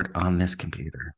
On this computer.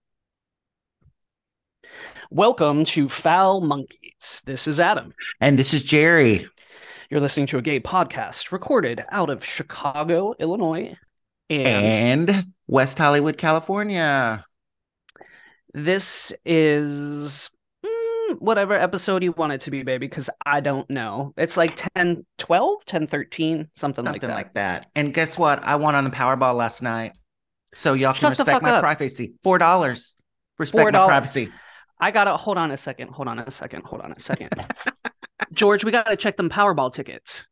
Welcome to Foul Monkeys. This is Adam. And this is Jerry. You're listening to a gay podcast recorded out of Chicago, Illinois. And And West Hollywood, California. this is whatever episode you want it to be, baby, because I don't know. It's like 10, 12, 10, 13, something like Something that. like that. And guess what? I won on the Powerball last night. So y'all can Shut the respect fuck my up. privacy. $4. Respect my $4. privacy. I gotta hold on a second. Hold on a second. Hold on a second. George, we gotta check them Powerball tickets.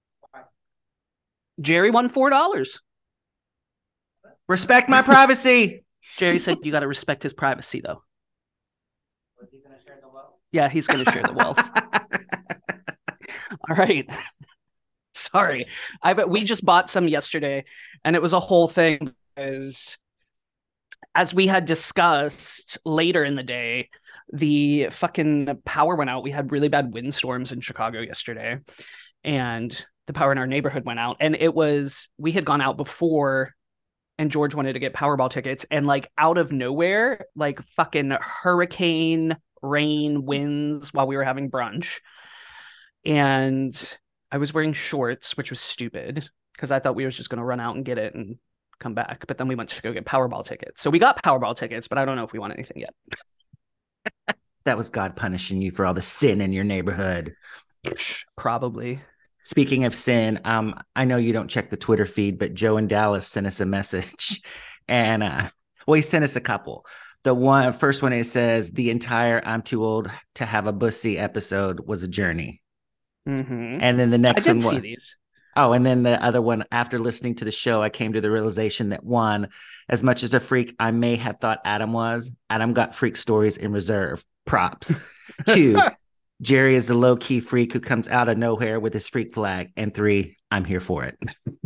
Jerry won $4. Respect my privacy. Jerry said you gotta respect his privacy, though. Yeah, he's gonna share the wealth. All right. Sorry. We just bought some yesterday and it was a whole thing as we had discussed later in the day, the fucking power went out. We had really bad windstorms in Chicago yesterday and the power in our neighborhood went out and we had gone out before and George wanted to get Powerball tickets and like out of nowhere, like fucking hurricane rain winds while we were having brunch. And I was wearing shorts, which was stupid because I thought we was just going to run out and get it and come back. But then we went to go get Powerball tickets. So we got Powerball tickets, but I don't know if we want anything yet. That was God punishing you for all the sin in your neighborhood. Probably. Speaking of sin, I know you don't check the Twitter feed, but Joe in Dallas sent us a message, and well, he sent us a couple. The first one, it says the entire "I'm too old to have a bussy" episode was a journey, Mm-hmm. and then the I next one did see was these. oh, and then the other one. After listening to the show, I came to the realization that one, as much as a freak I may have thought Adam was, Adam got freak stories in reserve. Props. Two, Jerry is the low key freak who comes out of nowhere with his freak flag. And three, I'm here for it.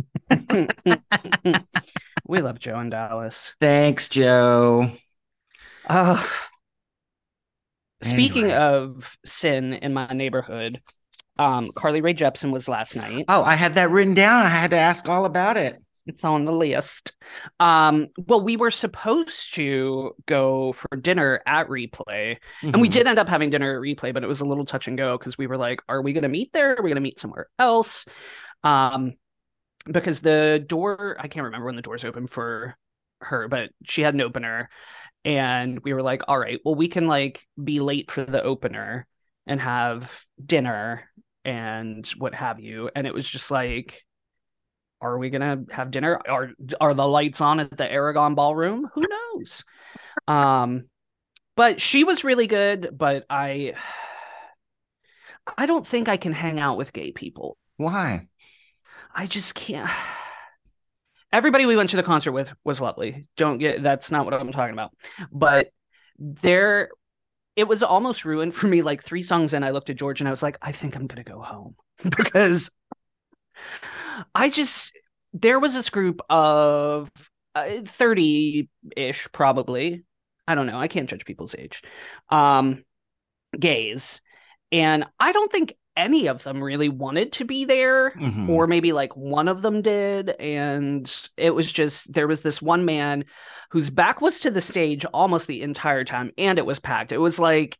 We love Joe in Dallas. Thanks, Joe. Uh, Speaking Anyway. of sin in my neighborhood, Carly Rae Jepsen was last night. Oh, I had that written down. I had to ask all about it. It's on the list. Well, we were supposed to go for dinner at Replay, and we Mm-hmm. did end up having dinner at Replay, but it was a little touch and go because we were like, are we going to meet there? Are we going to meet somewhere else? Um, because the door, I can't remember when the doors open for her, but she had an opener, and we were like, all right, well, we can like be late for the opener and have dinner and what have you. And it was just like, are we gonna have dinner? Are the lights on at the Aragon Ballroom? Who knows? Um, but she was really good, but I don't think I can hang out with gay people. Why? I just can't. Everybody we went to the concert with was lovely. Don't get That's not what I'm talking about. But there it was almost ruined for me. Like 3 songs in, I looked at George and I was like, I think I'm gonna go home because I just there was this group of 30-ish probably. I don't know. I can't judge people's age. Um, Gays. And I don't think any of them really wanted to be there, Mm-hmm. or maybe like one of them did. And it was just, there was this one man whose back was to the stage almost the entire time, and it was packed. It was like,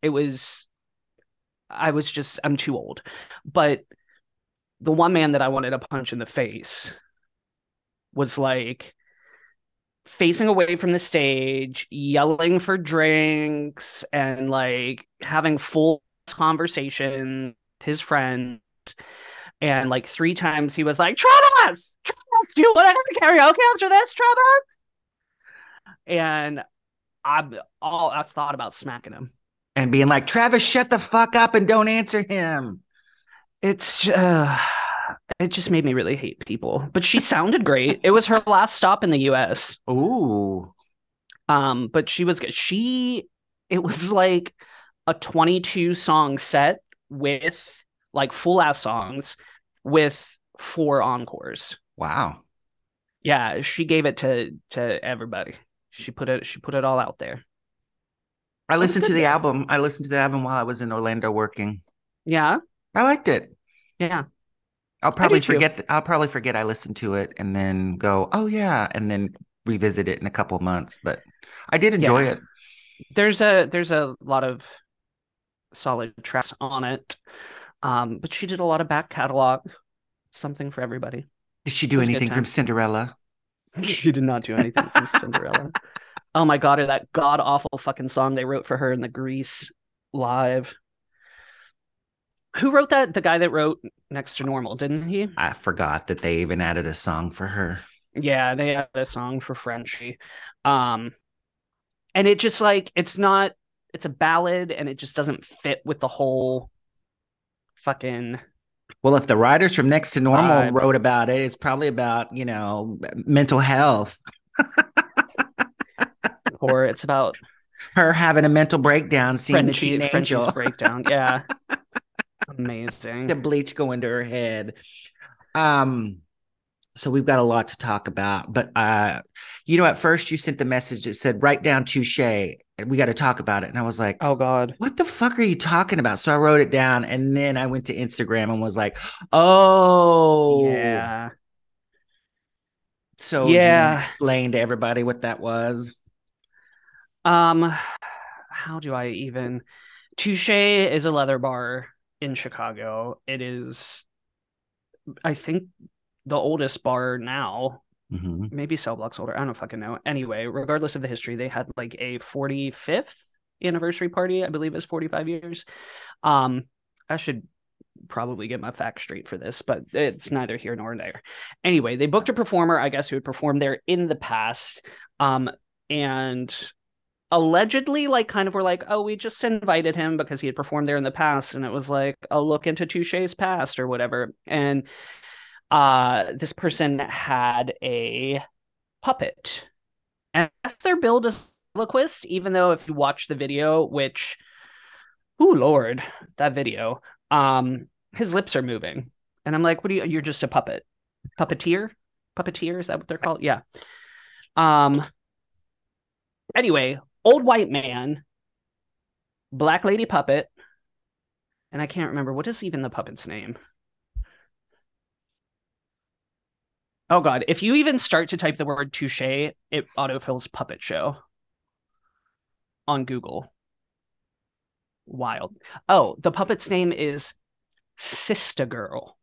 I'm too old. But the one man that I wanted to punch in the face was like facing away from the stage, yelling for drinks, and like having full conversation with his friend. And like 3 times he was like, Travis, Travis, do you want to go to karaoke after this, Travis? And I thought about smacking him. And being like, Travis, shut the fuck up and don't answer him. It's it just made me really hate people. But she sounded great. It was her last stop in the US. Ooh. But she was good. It was like a 22 song set with like full ass songs with 4 encores. Wow. Yeah, she gave it to everybody. She put it all out there. I It was listened to good the though. album. I listened to the album while I was in Orlando working. Yeah, I liked it. yeah, I'll I do probably too. forget. I'll probably forget I listened to it and then go, oh yeah, and then revisit it in a couple of months, but I did enjoy Yeah, it. there's a lot of solid tracks on it. But she did a lot of back catalog, something for everybody. It Did she do was a good anything from time. Cinderella? She did not do anything from Cinderella. Oh my God, or that god awful fucking song they wrote for her in the Grease live. Who wrote that? The guy that wrote Next to Normal, didn't he? I forgot that they even added a song for her. Yeah, they had a song for Frenchie. Um, and it just like it's not it's a ballad and it just doesn't fit with the whole fucking Well, if the writers from Next to Normal vibe. wrote about it, it's probably about, mental health, Or it's about her having a mental breakdown, seeing the teen Frenchie's angel, breakdown. Yeah, the amazing. bleach go into her head. Um, so we've got a lot to talk about, but at first you sent the message that said write down touche and we got to talk about it. And I was like, Oh God. what the fuck are you talking about? So I wrote it down and then I went to Instagram and was like, oh, Yeah. so do you want to Yeah. explain to everybody what that was? Um, how do I even? Touche is a leather bar in Chicago. It is, I think, the oldest bar now. Mm-hmm. Maybe Cell Block's older. I don't fucking know. Anyway, regardless of the history, they had like a 45th anniversary party. I believe it's 45 years. Um, I should probably get my facts straight for this, but it's neither here nor there. Anyway, they booked a performer, I guess, who had performed there in the past. And allegedly, like, kind of were like, oh, we just invited him because he had performed there in the past. And it was like a look into Touche's past or whatever. And this person had a puppet. And that's their build as ventriloquist, even though if you watch the video, which, oh Lord, that video, his lips are moving. And I'm like, what are you're just a puppet. Puppeteer? Puppeteer, is that what they're called? Yeah. Um, anyway, old white man, black lady puppet, and I can't remember what is even the puppet's name. Oh God, if you even start to type the word touche, it autofills puppet show on Google. Wild. Oh, the puppet's name is Sista Girl.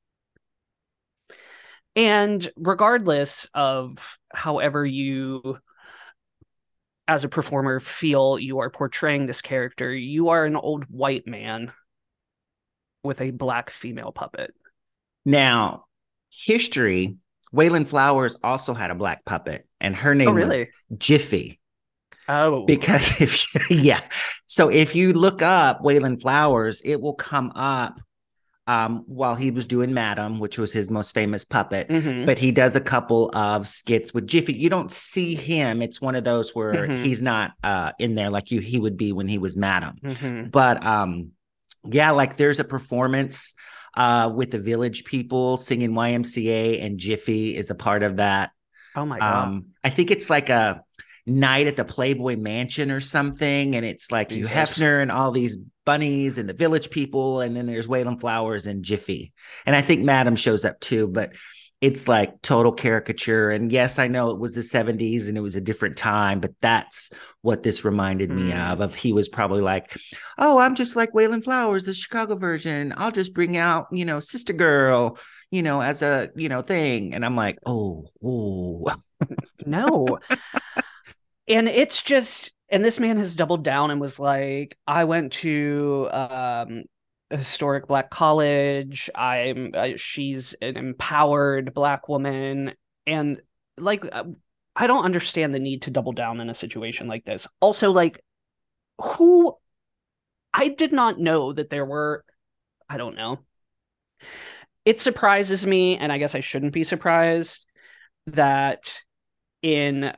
And regardless of however you, as a performer, feel you are portraying this character, you are an old white man with a black female puppet. Now, history, Waylon Flowers also had a black puppet, and her Oh, name was really? Jiffy. Oh, Because yeah, so if you look up Waylon Flowers, it will come up while he was doing Madam, which was his most famous puppet. mm-hmm, But he does a couple of skits with Jiffy. You don't see him. It's one of those where mm-hmm, he's not in there like he would be when he was Madam. mm-hmm. But yeah, like there's a performance with the Village People singing YMCA, and Jiffy is a part of that. Oh my God, I think it's like a night at the Playboy Mansion or something, and it's like Hugh Jesus. Hefner and all these bunnies and the Village People, and then there's Waylon Flowers and Jiffy, and I think Madam shows up too, but it's like total caricature. And yes, I know it was the 70s and it was a different time, but that's what this reminded me Hmm. of. He was probably like, oh, I'm just like Waylon Flowers, the Chicago version. I'll just bring out, Sister Girl, as a, thing. And I'm like, oh. No. And it's just, and this man has doubled down and was like, I went to a historic black college. She's an empowered black woman. And like, I don't understand the need to double down in a situation like this. Also, like, who, I did not know that there were, I don't know. It surprises me, and I guess I shouldn't be surprised that in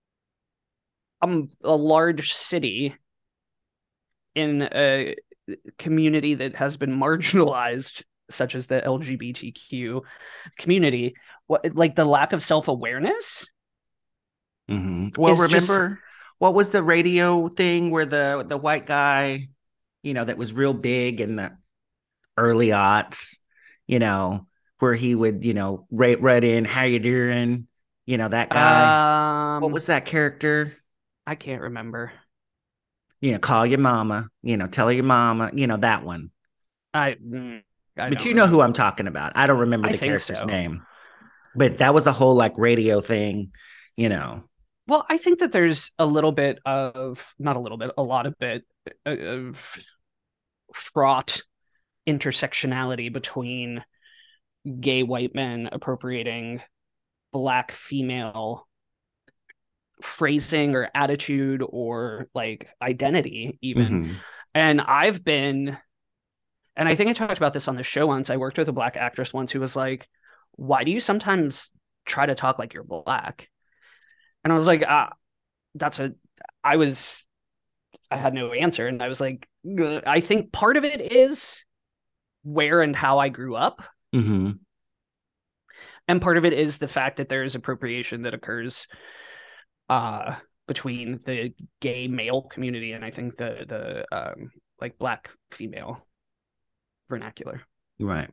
a large city in a community that has been marginalized, such as the LGBTQ community, what like the lack of self-awareness Well, is just remember what was the radio thing where the white guy, that was real big in the early aughts, you know, where he would, write in, how you doing? You know, that guy. What Um, was that character? I can't remember. You know, call your mama, you know, tell your mama, you know, that one. I mm, I But don't you know who remember. I'm talking about. I don't remember I the think character's so. name. But that was a whole like radio thing, you know. Well, I think that there's a little bit of, not a little bit, a lot of bit of fraught intersectionality between gay white men appropriating black female phrasing or attitude or like identity even. Hmm. And and I think I talked about this on the show once. I worked with a black actress once who was like, "Why do you sometimes try to talk like you're black?" And I was like, that's a I was I had no answer. And I was like, I think part of it is where and how I grew up. Hmm. And part of it is the fact that there is appropriation that occurs uh, between the gay male community and I think the like black female vernacular. Right.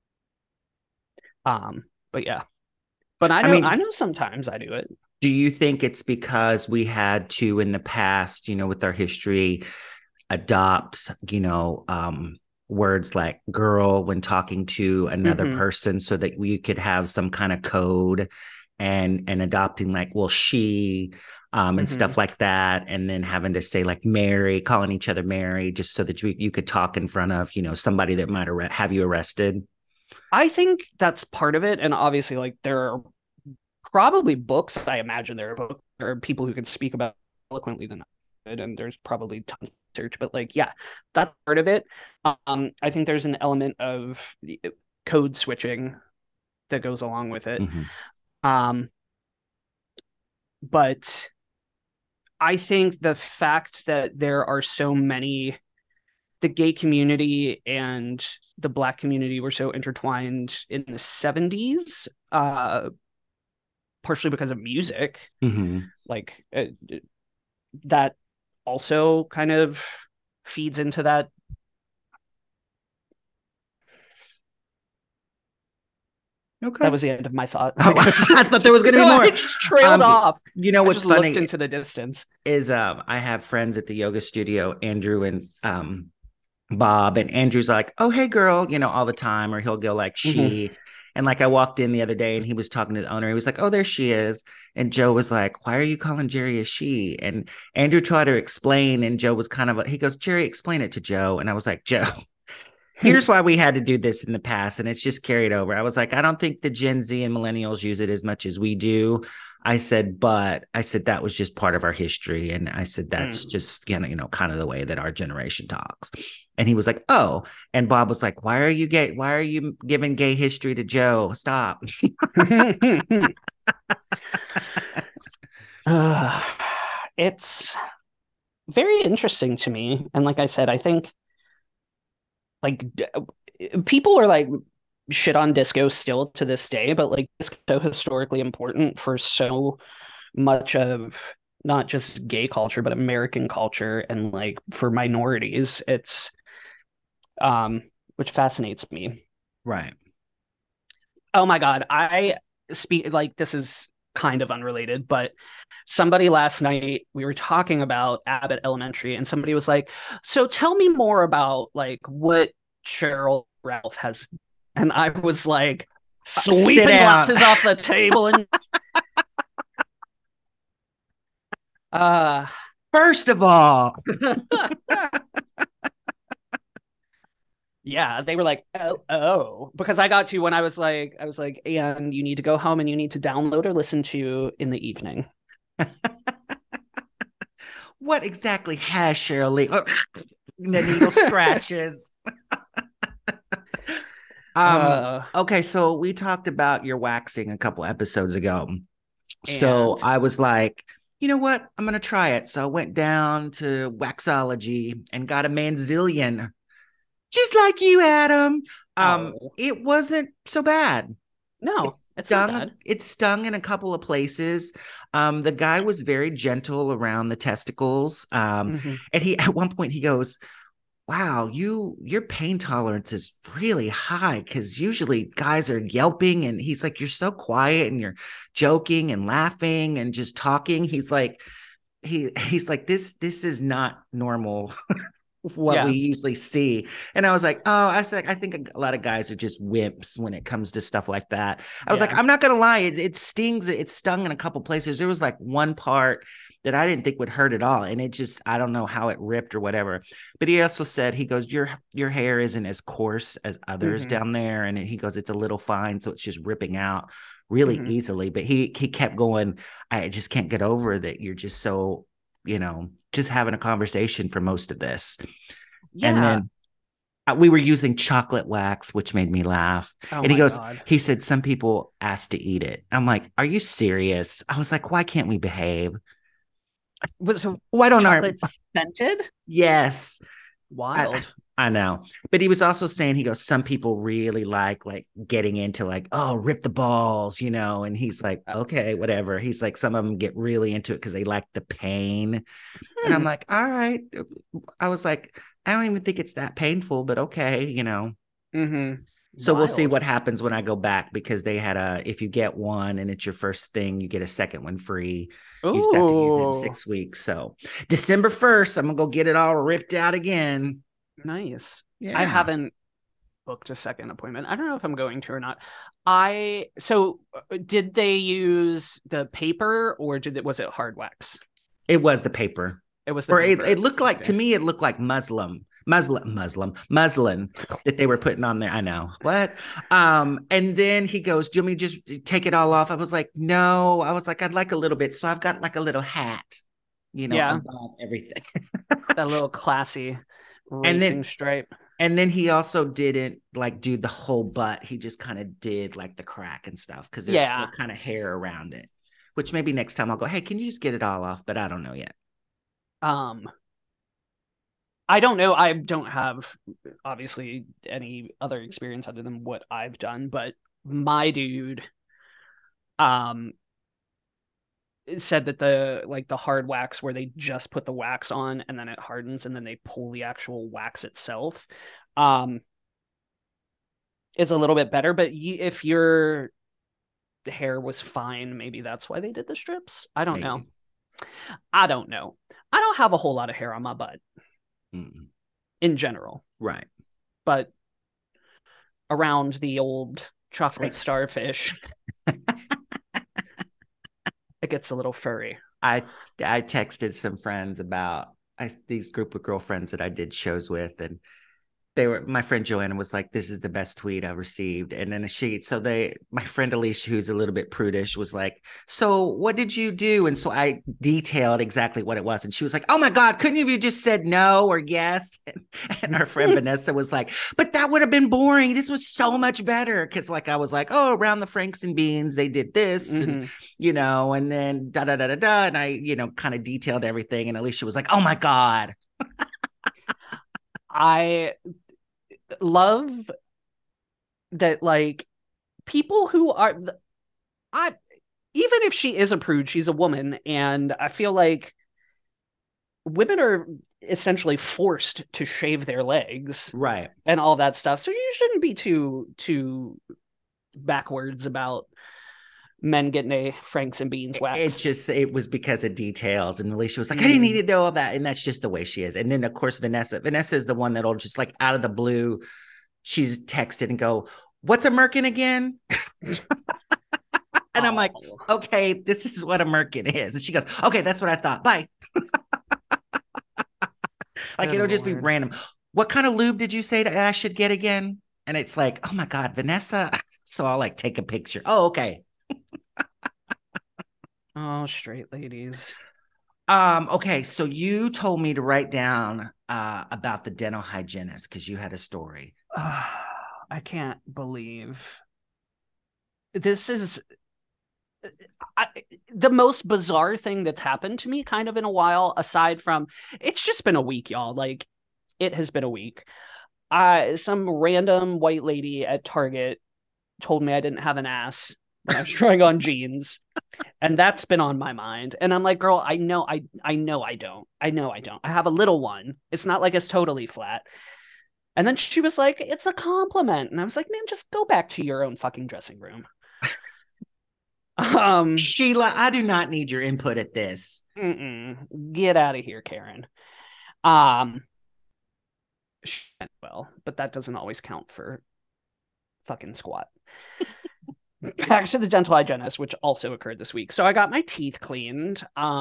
But yeah. But I I mean, know sometimes I do it. do you think it's because we had to in the past, you know, with our history, adopt, you know, words like girl when talking to another Mm-hmm. person so that we could have some kind of code and adopting like, well, she and Mm-hmm. stuff like that. And then having to say like Mary, calling each other Mary, just so that you could talk in front of, you know, somebody that might have you arrested. I think that's part of it. And obviously, like there are probably books. I imagine there are books or people who can speak about it eloquently than I did, and there's probably tons of research. But like, yeah, that's part of it. I think there's an element of code switching that goes along with it. Mm-hmm. Um, but I think the fact that there are so many, the gay community and the black community were so intertwined in the 70s, partially because of music, Mm-hmm. like that also kind of feeds into that. That Okay. was the end of my thought. Oh, I thought there was going to be I more. just trailed Um, off. you know I what's just looked funny into the distance. is I have friends at the yoga studio, Andrew and Bob, and Andrew's like, "Oh, hey, girl," you know, all the time, or he'll go like Mm-hmm. she. And like I walked in the other day and he was talking to the owner. He was like, "Oh, there she is." And Joe was like, "Why are you calling Jerry a she?" And Andrew tried to explain, and Joe was kind of, he goes, "Jerry, explain it to Joe." And I was like, "Joe, here's why we had to do this in the past, and it's just carried over." I was like, "I don't think the Gen Z and millennials use it as much as we do." I said, but I said that was just part of our history, and I said that's Mm. just kind of the way that our generation talks. And he was like, "Oh," and Bob was like, "Why are you gay? Why are you giving gay history to Joe? Stop." uh, it's very interesting to me. And like I said, I think like people are like shit on disco still to this day, but like disco historically important for so much of not just gay culture, but American culture and like for minorities. It's um which fascinates me. Right. Oh my God. I speak like this is kind of unrelated, but somebody last night we were talking about Abbott Elementary and somebody was like, "So tell me more about like what Cheryl Ralph has." And I was like Sit sweeping down. glasses off the table and uh First of all, yeah, they were like, oh, because I got to when I was like, and you need to go home and you need to download or listen to in the evening. what exactly has Cheryl Lee? The needle scratches. Uh, Okay, so we talked about your waxing a couple episodes ago. So and I was like, you know what? I'm gonna try it. So I went down to Waxology and got a manzillion, just like you, Adam. oh, It wasn't so bad. It no, it's not bad. it stung in a couple of places. The guy was very gentle around the testicles. Hmm. And he at one point he goes, wow, your pain tolerance is really high because usually guys are yelping and he's like, you're so quiet and you're joking and laughing and just talking. He's like, he's like, this is not normal what we Yeah. usually see. And I was like, oh, I said, I think a lot of guys are just wimps when it comes to stuff like that. I was like, Yeah. I'm not gonna lie, it stings. It stung in a couple places. There was like one part that I didn't think would hurt at all, and it just, I don't know how it ripped or whatever. But he also said, he goes, your hair isn't as coarse as others Hmm. down there, and he goes, it's a little fine, so it's just ripping out really Hmm. easily. But he kept going, I just can't get over that you're just so, just having a conversation for most of this. And Yeah. then we were using chocolate wax, which made me laugh. Oh And my God. he said, some people asked to eat it. I'm like, are you serious? I was like, why can't we behave? Was it Why don't our, chocolate scented? yes, I, Wild. I know. But he was also saying, he goes, some people really like getting into like, oh, rip the balls, and he's like, Uh, okay, whatever. He's like, some of them get really into it because they like the pain. And I'm hmm. like, all right. I was like, I don't even think it's that painful, but okay. Hmm. So we'll see Wild. what happens when I go back because they had if you get one and it's your first thing, you get a second one free. You just have to use it in Ooh, 6 weeks. So December 1st, I'm gonna go get it all ripped out again. nice. I Yeah. haven't booked a second appointment. I don't know if I'm going to or not. Did they use the paper or was it hard wax? It was the paper. It was the Or it paper. looked like, to Okay. me, it looked like muslin that they were putting on there. I know what. And then he goes, do you want me to just take it all off? I was like, no. I was like, I'd like a little bit. So I've got like a little hat, Yeah, above everything. that little classy And racing then stripe. he also didn't like do the whole butt. He just kind of did like the crack and stuff because there's still Yeah. kind of hair around it. Which maybe next time I'll go, hey, can you just get it all off? But I don't know yet. Um, I don't know. I don't have obviously any other experience other than what I've done, but my dude um said that the hard wax where they just put the wax on and then it hardens and then they pull the actual wax itself um is a little bit better, but if your hair was fine, maybe that's why they did the strips. I don't know. Maybe. I don't know. I don't have a whole lot of hair on my butt Mm-mm. in general, Right. but around the old chocolate Frank, starfish, it gets a little furry. I I texted some friends about these group of girlfriends that I did shows with, and my friend Joanna was like, this is the best tweet I've received. And then my friend Alicia, who's a little bit prudish, was like, so what did you do? And so I detailed exactly what it was. And she was like, oh my God, couldn't you have just said no or yes? And our friend Vanessa was like, but that would have been boring. This was so much better. Cause like, I was like, oh, around the Franks and Beans, they did this and, Mm-hmm. and then da, da, da, da, da. And I, kind of detailed everything. And Alicia was like, oh my God. I love that, like, people who are, I, even if she is a prude, she's a woman. And I feel like women are essentially forced to shave their legs Right. and all that stuff. So you shouldn't be too backwards about men getting a Franks and Beans It wax. just it was because of details, and Alicia was like, I didn't need Mm, to know all that, and that's just the way she is. And then of course Vanessa is the one that'll just like out of the blue, she's texted and go, what's a merkin again? And I'm like, oh, okay, this is what a merkin is. And she goes, okay, that's what I thought, bye. Like good it'll just be Lord. random. What kind of lube did you say that I should get again? And it's like, oh my God, Vanessa. So I'll like take a picture. Oh, okay. Oh, straight ladies. Okay, so you told me to write down about the dental hygienist because you had a story. I can't believe this is I, the most bizarre thing that's happened to me kind of in a while, aside from it's just been a week, y'all. Like, it has been a week. Some random white lady at Target told me I didn't have an ass when I was trying on jeans. And that's been on my mind. And I'm like, girl, I know I don't. I know I don't. I have a little one. It's not like it's totally flat. And then she was like, it's a compliment. And I was like, man, just go back to your own fucking dressing room. Sheila, I do not need your input at this. Get out of here, Karen. Um, well, but that doesn't always count for fucking squat. Back to the dental hygienist, which also occurred this week. So I got my teeth cleaned.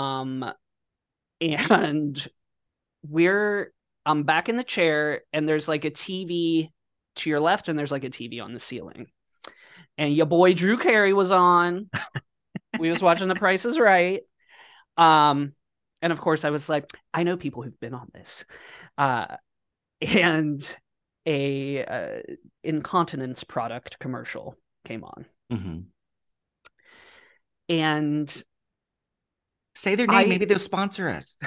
And I'm back in the chair, and there's like a TV to your left, and there's like a TV on the ceiling. And your boy Drew Carey was on. We was watching The Price is Right. And of course I was like, I know people who've been on this. And a incontinence product commercial came on. Mm-hmm. And say their name. Maybe they'll sponsor us.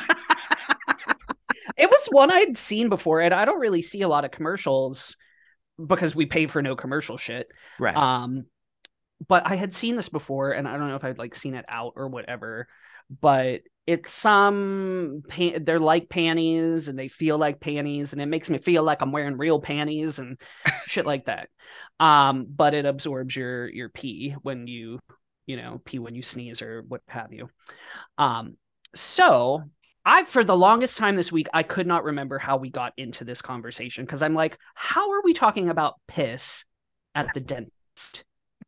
It was one I'd seen before, and I don't really see a lot of commercials because we pay for no commercial shit. Right. But I had seen this before, and I don't know if I'd like seen it out or whatever, but it's some they're like panties and they feel like panties, and it makes me feel like I'm wearing real panties and shit like that. But it absorbs your pee when you pee when you sneeze or what have you. So for the longest time this week, I could not remember how we got into this conversation, because I'm like, how are we talking about piss at the dentist?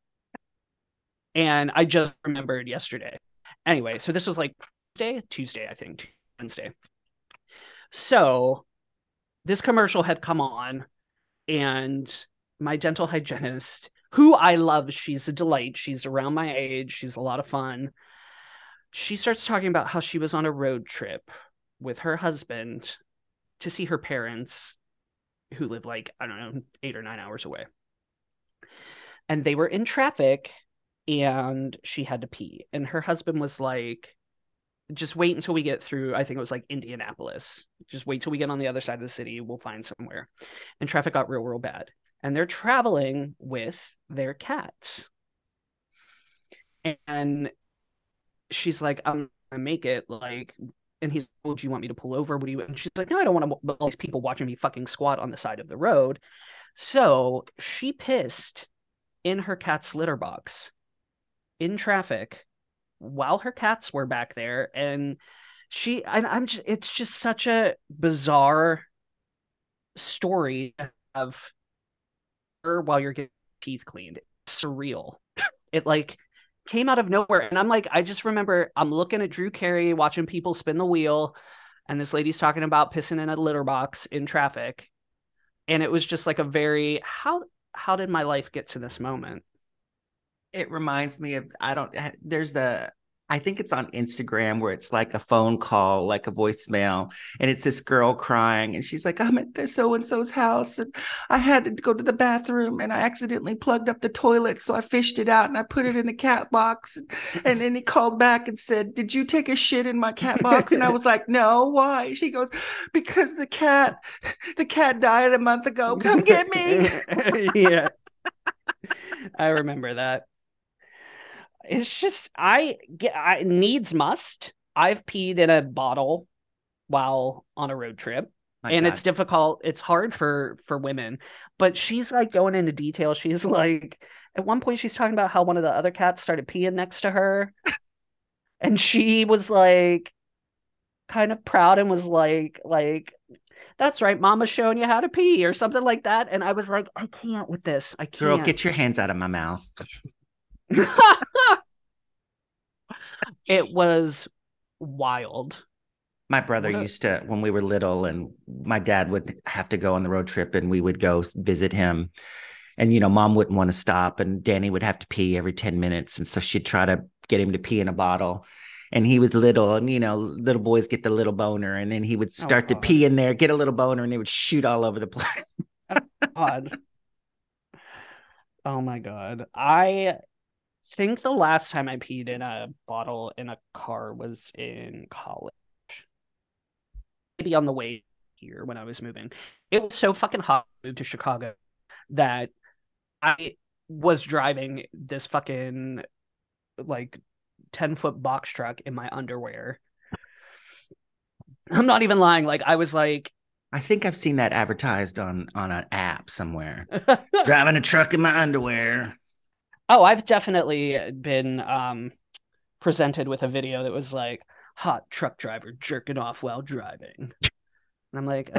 And I just remembered yesterday. Anyway, so this was like Tuesday, I think, Wednesday. So this commercial had come on, and my dental hygienist, who I love, she's a delight. She's around my age. She's a lot of fun. She starts talking about how she was on a road trip with her husband to see her parents, who live like, I don't know, 8 or 9 hours away. And they were in traffic, and she had to pee. And her husband was like, just wait until we get through, I think it was like Indianapolis. Just wait till we get on the other side of the city. We'll find somewhere. And traffic got real, real bad. And they're traveling with their cats. And she's like, I'm gonna make it, like, and he's, well, do you want me to pull over? What do you? And she's like, no, I don't want all these people watching me fucking squat on the side of the road. So she pissed in her cat's litter box in traffic while her cats were back there. And I'm just, it's just such a bizarre story of her while you're getting teeth cleaned. It's surreal. It like came out of nowhere. And I'm like, I just remember I'm looking at Drew Carey watching people spin the wheel, and this lady's talking about pissing in a litter box in traffic. And it was just like a very, how did my life get to this moment? It reminds me of, I think it's on Instagram where it's like a phone call, like a voicemail, and it's this girl crying, and she's like, I'm at the so and so's house, and I had to go to the bathroom, and I accidentally plugged up the toilet, so I fished it out and I put it in the cat box, and then he called back and said, did you take a shit in my cat box? And I was like, no, why? She goes, because the cat died a month ago. Come get me. Yeah, I remember that. It's just I needs must. I've peed in a bottle while on a road trip. My And God. it's difficult. It's hard for women. But she's like going into detail. She's like, at one point she's talking about how one of the other cats started peeing next to her. And she was like kind of proud and was like, that's right, mama's showing you how to pee or something like that. And I was like, I can't with this. I Girl, can't. get your hands out of my mouth. It was wild. My brother used to, when we were little, and my dad would have to go on the road trip, and we would go visit him. And, mom wouldn't want to stop, and Danny would have to pee every 10 minutes. And so she'd try to get him to pee in a bottle. And he was little, and, little boys get the little boner. And then he would start to pee in there, get a little boner, and it would shoot all over the place. Oh, God. Oh, my God. I think the last time I peed in a bottle in a car was in college. Maybe on the way here when I was moving. It was so fucking hot to move to Chicago that I was driving this fucking like 10-foot box truck in my underwear. I'm not even lying. Like I was like, I think I've seen that advertised on an app somewhere. Driving a truck in my underwear. oh, I've definitely been presented with a video that was like hot truck driver jerking off while driving. And I'm like,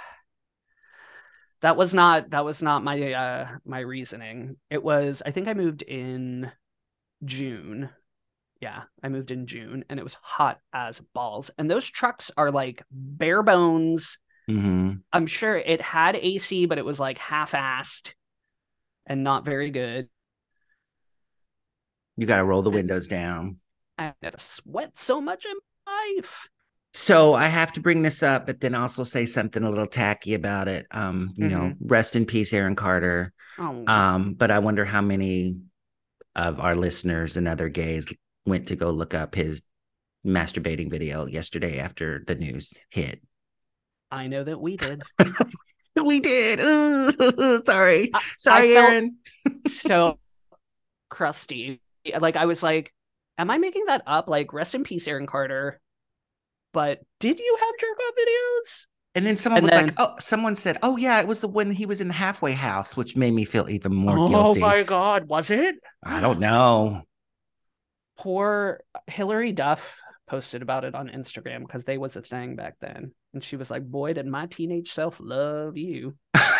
that was not my my reasoning. It was I think I moved in June. Yeah, I moved in June and it was hot as balls. And those trucks are like bare bones. Mm-hmm. I'm sure it had AC, but it was like half-assed and not very good. You got to roll the And windows down. I never sweat so much in my life. So I have to bring this up, but then also say something a little tacky about it. Hmm. Rest in peace, Aaron Carter. Oh, But I wonder how many of our listeners and other gays went to go look up his masturbating video yesterday after the news hit. I know that we did. We did. Ooh, sorry. I Sorry, felt Aaron. so crusty. Like I was like, am I making that up? Like, rest in peace, Aaron Carter. But did you have jerk off videos? And then someone And was like, then, oh, someone said, oh, yeah, it was the when he was in the halfway house, which made me feel even more oh guilty. my God, was it? I don't know. Poor Hillary Duff posted about it on Instagram because they was a thing back then. And she was like, boy, did my teenage self love you.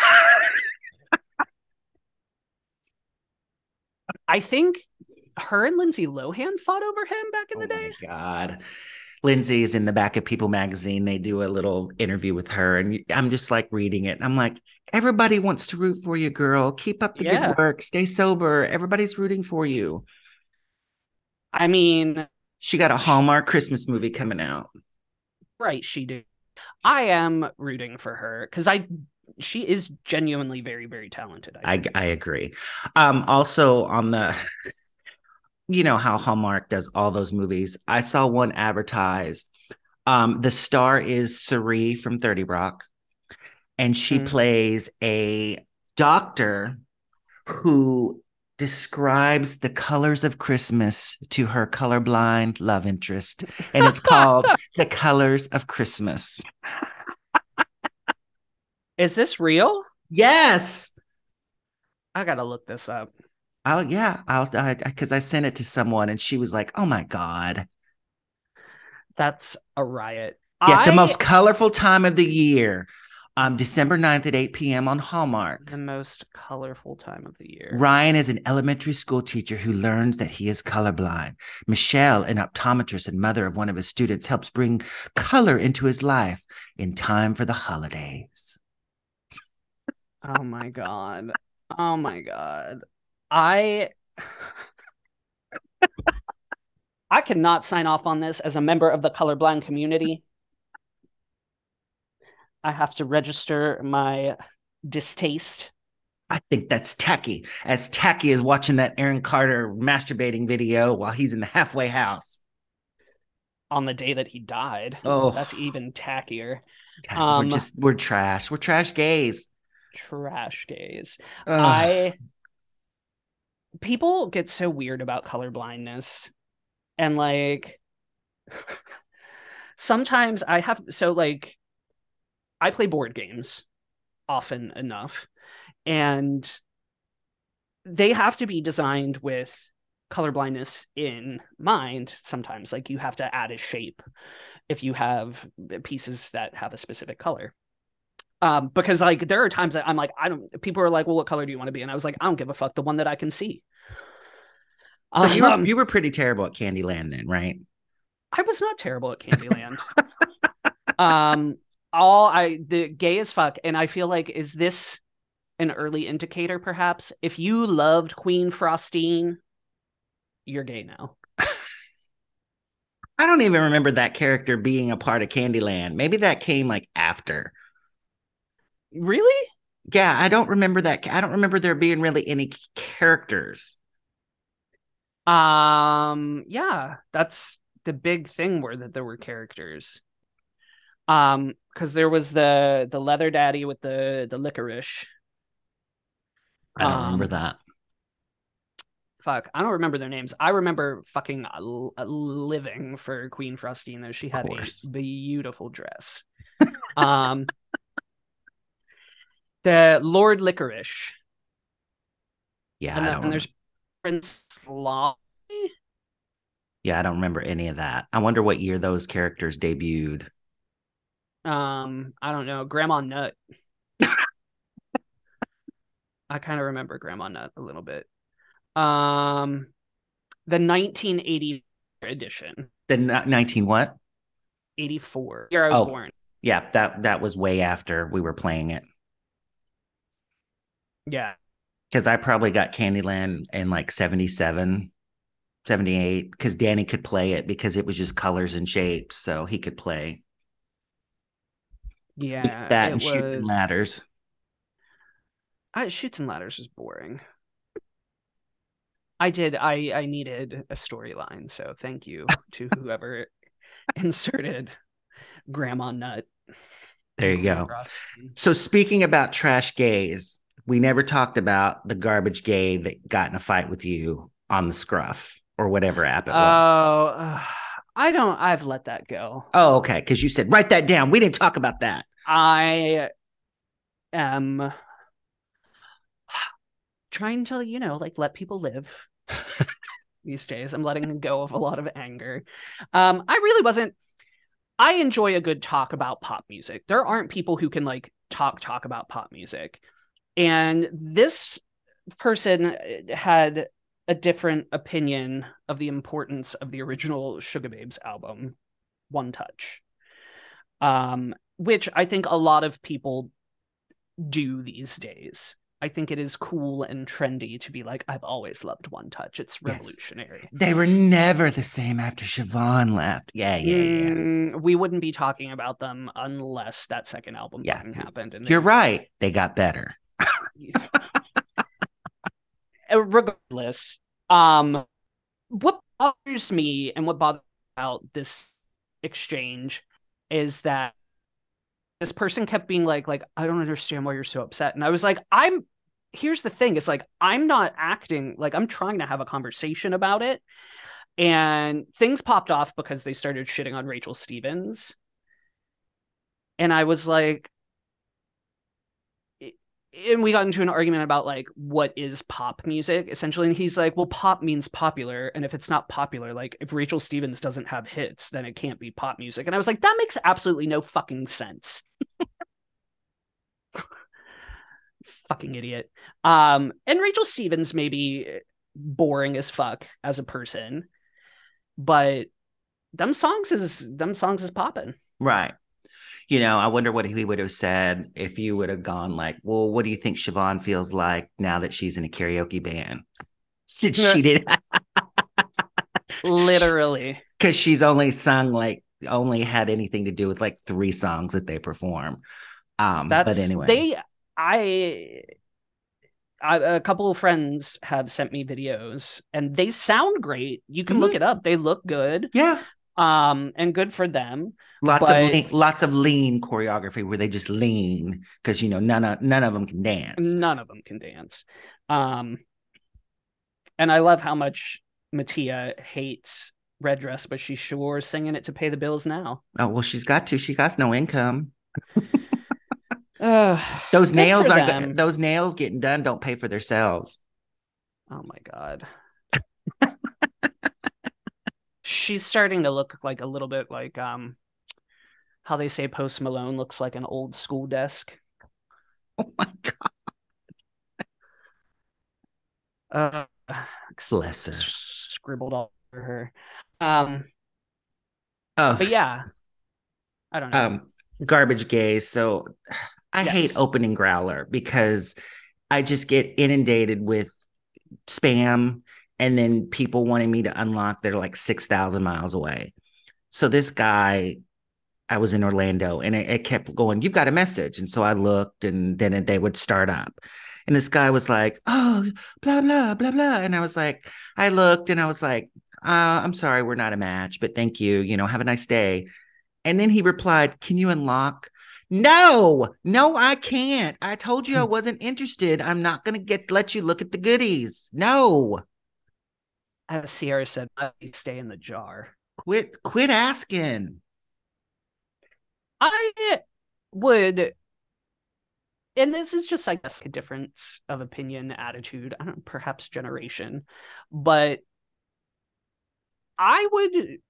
I think her and Lindsay Lohan fought over him back in Oh the my day. God. Lindsay's in the back of People magazine. They do a little interview with her, and I'm just like reading it. I'm like, everybody wants to root for you, girl. Keep up the good Yeah. work. Stay sober. Everybody's rooting for you. I mean, She got a sh Hallmark Christmas movie coming out. right, she did. I am rooting for her because she is genuinely very, very talented, I I think. I agree. Also on the, how Hallmark does all those movies. I saw one advertised. The star is Suri from 30 Rock, and she Mm. plays a doctor who describes the colors of Christmas to her colorblind love interest. And it's called The Colors of Christmas. Is this real? Yes. I gotta look this up. Because I sent it to someone and she was like, oh my God. That's a riot. Yeah, the I most colorful time of the year. December 9th at 8 p.m. on The Hallmark. most colorful time of the year. Ryan is an elementary school teacher who learns that he is colorblind. Michelle, an optometrist and mother of one of his students, helps bring color into his life in time for the holidays. Oh my God. Oh my God. I I cannot sign off on this as a member of the colorblind community. I have to register my distaste I think that's tacky, as tacky as watching that Aaron Carter masturbating video while he's in the halfway house. on the day that he died. Oh, That's even tackier. we're Um, just, we're trash. We're trash gays. Trash gaze. Ugh. I People get so weird about color blindness and like sometimes like I play board games often enough and they have to be designed with color blindness in mind sometimes like you have to add a shape if you have pieces that have a specific color. Because like there are times that I'm like, I don't, people are like, well, what color do you want to be? And I was like, I don't give a fuck, the one that I can see. So you were Um, you were pretty terrible at Candyland then, right? I was not terrible at Candyland. Um, all I the gay as fuck, and I feel like is this an early indicator, perhaps? If you loved Queen Frostine, you're gay now. I don't even remember that character being a part of Candyland. Maybe that came like after. Really? Yeah, I don't remember that. I don't remember there being really any characters. Yeah, that's the big thing where that there were characters. Because there was the leather daddy with the licorice. I don't remember Um, that. fuck, I don't remember their names. I remember fucking living for Queen Faustina. She Of had a course. beautiful dress. Um, the Lord Licorice, Yeah, and I then don't remember. there's Prince Law. Yeah, I don't remember any of that. I wonder what year those characters debuted. I don't know, Grandma Nut. I kind of remember Grandma Nut a little bit. Um, the 1980 edition, The 19 what? 84 year I was Oh, born. yeah, that was way after we were playing it. Yeah, Because I probably got Candyland in like 77, 78. Because Danny could play it because it was just colors and shapes. So he could play yeah, that it and Shoots and was. Ladders. Shoots and Ladders was boring. I needed a storyline, so thank you to whoever inserted Grandma Nut There and you Queen go. Frosty. So speaking about trash gays, we never talked about the garbage gay that got in a fight with you on the Scruff or whatever app it was. Oh, I've let that go. Oh, okay. Because you said write that down. We didn't talk about that. I am trying to, like let people live these days. I'm letting go of a lot of anger. I really wasn't. I enjoy a good talk about pop music. There aren't people who can like talk about pop music. And this person had a different opinion of the importance of the original Sugababes album, One Touch, which I think a lot of people do these days. I think it is cool and trendy to be like, I've always loved One Touch. It's Yes. revolutionary. They were never the same after Siobhan left. Yeah, yeah, yeah. We wouldn't be talking about them unless that second album Yeah. fucking happened. And You're they, right. They got better. regardless, what bothers me and what bothers me about this exchange is that this person kept being like I don't understand why you're so upset, and I was like, here's the thing, it's like I'm not acting like I'm trying to have a conversation about it, and things popped off because they started shitting on Rachel Stevens, and I was like, and we got into an argument about like what is pop music essentially, and he's like, well, pop means popular, and if it's not popular, like if Rachel Stevens doesn't have hits, then it can't be pop music. And I was like, that makes absolutely no fucking sense. Fucking idiot. And Rachel Stevens may be boring as fuck as a person, but them songs is popping. Right. I wonder what he would have said if you would have gone like, well, what do you think Siobhan feels like now that she's in a karaoke band? Since she did, Literally. because she's only sung like, only had anything to do with like 3 songs that they perform. But That's anyway, they I a couple of friends have sent me videos and they sound great. You can look mhm, it up. They look good. yeah, And good for them. But lots of lean choreography where they just lean because none of them can dance. none of them can dance. Um, and I love how much Mattia hates Red Dress, but she's sure singing it to pay the bills now. Oh well, she's got to. She got no income. Uh, Those good nails for aren't. them. Those nails getting done don't pay for themselves. Oh my God. She's starting to look like a little bit like how they say Post Malone looks like an old school desk. Oh my god, Uh, bless her. scribbled all over her. Um, Oh, but yeah, I don't know. garbage gays. So I hate Yes. opening Growler because I just get inundated with spam and then people wanting me to unlock. They're like 6,000 miles away. So this guy, I was in Orlando and it kept going, you've got a message. And so I looked and then they would start up. And this guy was like, oh, blah, blah, blah, blah. And I was like, I looked and I was like, I'm sorry, we're not a match, but thank you. Have a nice day. And then he replied, can you unlock? No, no, I can't. I told you I wasn't interested. I'm not going to let you look at the goodies. No. as Sierra said, stay in the jar. Quit asking. I would, and this is just, I guess, a difference of opinion, attitude, I don't know, perhaps generation, but I would,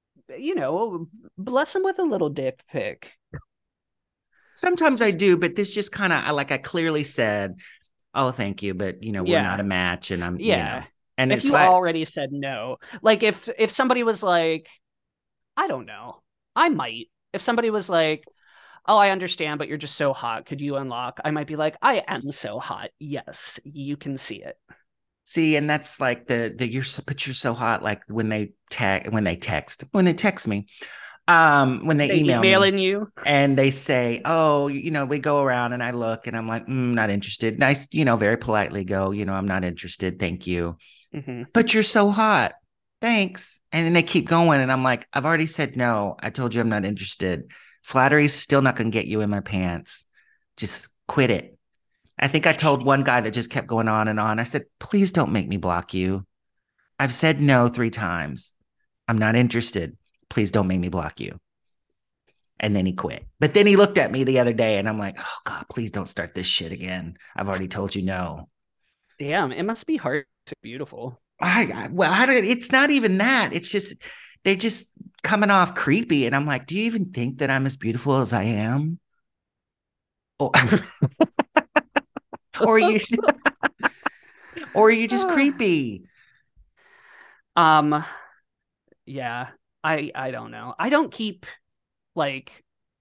bless him with a little dick pic. Sometimes I do, but this just kind of like I clearly said, oh, thank you, but we're not Yeah, a match, and yeah. and If it's you like, already said no, like if somebody was like, I don't know, I might. If somebody was like, oh, I understand, but you're just so hot. Could you unlock? I might be like, I am so hot. Yes, you can see it. see, and that's like but you're so hot, like when they text me, when they They email me emailing you. and they say, oh, we go around and I look and I'm like, not interested. Nice, very politely go, I'm not interested. Thank you. Hmm. But you're so hot. Thanks. And then they keep going. And I'm like, I've already said no. I told you I'm not interested. Flattery's still not going to get you in my pants. Just quit it. I think I told one guy that just kept going on and on. I said, please don't make me block you. I've said no 3 times. I'm not interested. Please don't make me block you. And then he quit. But then he looked at me the other day and I'm like, oh God, please don't start this shit again. I've already told you no. Damn, it must be hard to be beautiful. It's not even that. It's just, they just coming off creepy. And I'm like, do you even think that I'm as beautiful as I am? Or, or are you, or are you just creepy? um, yeah, I don't know. I don't keep like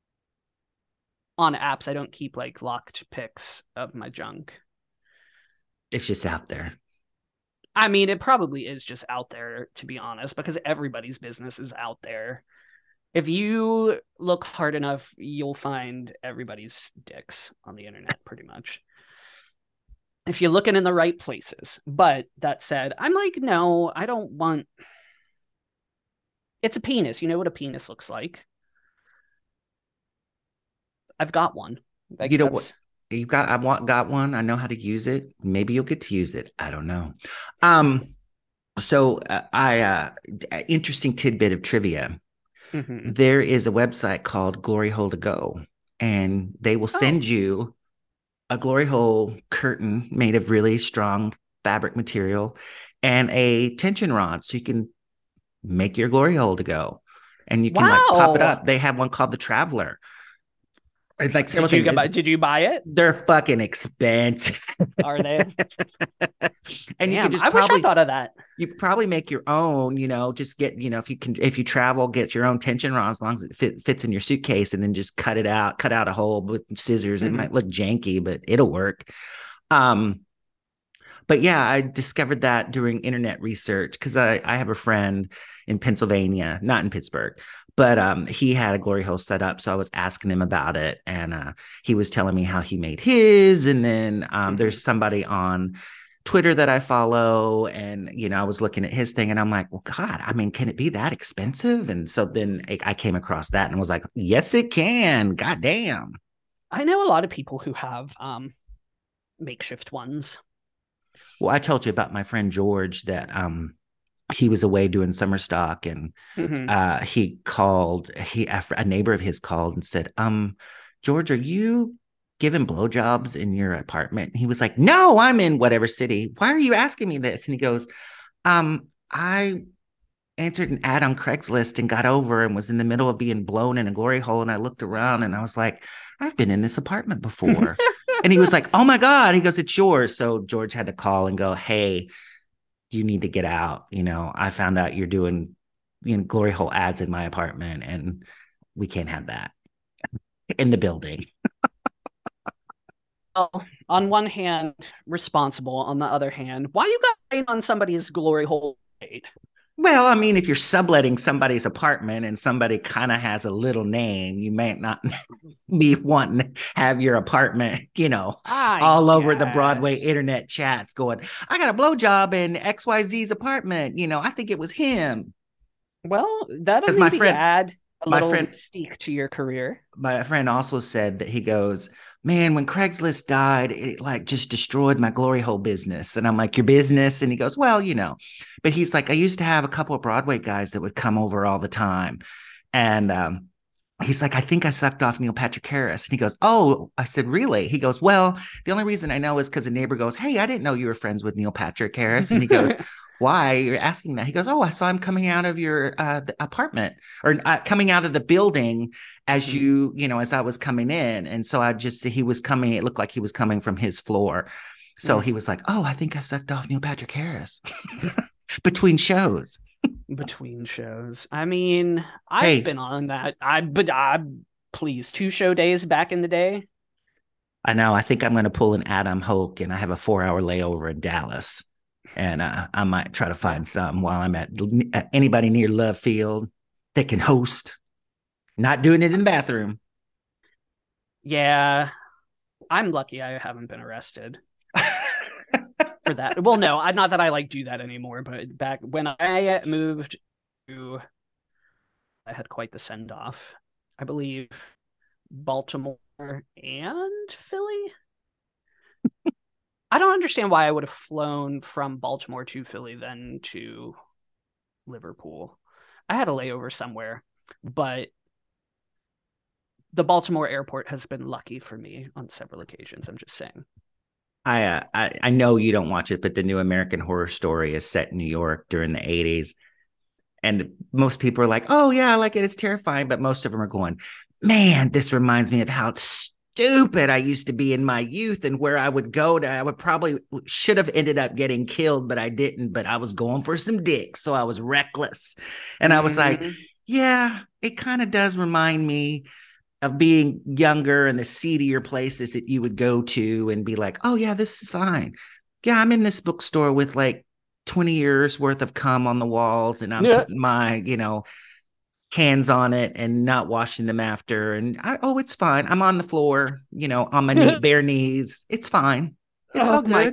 on apps. I don't keep like locked pics of my junk. It's just out there. I mean, it probably is just out there, to be honest, because everybody's business is out there. If you look hard enough, you'll find everybody's dicks on the internet, pretty much. If you're looking in the right places. But that said, I'm like, no, I don't want. It's a penis. You know what a penis looks like. I've got one. You Like know what? that's. Got one. I know how to use it. Maybe you'll get to use it. I don't know. Um, so I interesting tidbit of trivia. Mhm. There is a website called Glory Hole to Go, and they will Oh, send you a glory hole curtain made of really strong fabric material and a tension rod so you can make your glory hole to go. And you can like pop it wow. up. They have one called the Traveler. It's like several Did you things. get? Did you buy it? They're fucking expensive. Are they? And Damn, I wish I thought of that. you could probably make your own, just get, if you travel, get your own tension rod as long as it fits in your suitcase and then just cut out a hole with scissors. It Mhm. might look janky, but it'll work. Um, but yeah, I discovered that during internet research because I have a friend in Pennsylvania, not in Pittsburgh, but he had a glory hole set up. So I was asking him about it, and he was telling me how he made his. And then Mhm. there's somebody on Twitter that I follow, and I was looking at his thing, and I'm like, well, God, I mean, can it be that expensive? And so then I came across that and was like, yes, it can. God damn. I know a lot of people who have makeshift ones. Well, I told you about my friend George that he was away doing summer stock and Mhm. a neighbor of his called and said, George, are you giving blowjobs in your apartment? And he was like, no, I'm in whatever city. Why are you asking me this? And he goes, I answered an ad on Craigslist and got over and was in the middle of being blown in a glory hole. And I looked around and I was like, I've been in this apartment before. And he was like, oh my God. He goes, it's yours. So George had to call and go, hey, you need to get out. I found out you're doing, glory hole ads in my apartment and we can't have that in the building. Well, on one hand, responsible. On the other hand, why you got on somebody's glory hole? Well, I mean, if you're subletting somebody's apartment and somebody kind of has a little name, you may not be wanting to have your apartment, I all over the Broadway guess. internet chats going, I got a blowjob in XYZ's apartment. I think it was him. Well, that'll Because my maybe friend, add. A My little friend mystique to your career. my friend also said that he goes, man, when Craigslist died, it like just destroyed my glory hole business. And I'm like, your business? And he goes, well, but he's like, I used to have a couple of Broadway guys that would come over all the time. And he's like, I think I sucked off Neil Patrick Harris. And he goes, oh, I said, really? He goes, well, the only reason I know is because a neighbor goes, hey, I didn't know you were friends with Neil Patrick Harris. And he goes, why you're asking that? He goes, oh, I saw him coming out of your apartment or coming out of the building as Mhm. as I was coming in. And so he was coming, it looked like he was coming from his floor. So Mm. he was like, oh, I think I sucked off Neil Patrick Harris between shows. Between shows. I mean, I've Hey, been on that. Please, 2 show days back in the day. I know. I think I'm going to pull an Adam Hoke, and I have a 4 hour layover in Dallas, and I might try to find some while I'm at anybody near Love Field that can host. Not doing it in the bathroom. Yeah, I'm lucky I haven't been arrested for that. Well, no, not that I like do that anymore, but back when I moved to, I had quite the send off. I believe Baltimore and Philly. I don't understand why I would have flown from Baltimore to Philly then to Liverpool. I had a layover somewhere, but the Baltimore airport has been lucky for me on several occasions. I'm just saying. I know you don't watch it, but the new American Horror Story is set in New York during the '80s, and most people are like, "Oh yeah, I like it. It's terrifying," but most of them are going, "Man, this reminds me of how stupid I used to be in my youth and where I would go to. I would probably should have ended up getting killed, but I didn't. But I was going for some dick, so I was reckless." And I was like, Mm-hmm. "Yeah, it kind of does remind me." Of being younger and the seedier places that you would go to and be like, oh, yeah, this is fine. Yeah, I'm in this bookstore with like 20 years worth of cum on the walls and I'm Yeah. putting my, hands on it and not washing them after. And it's fine. I'm on the floor, on my bare knees. It's fine. It's Oh all my! good.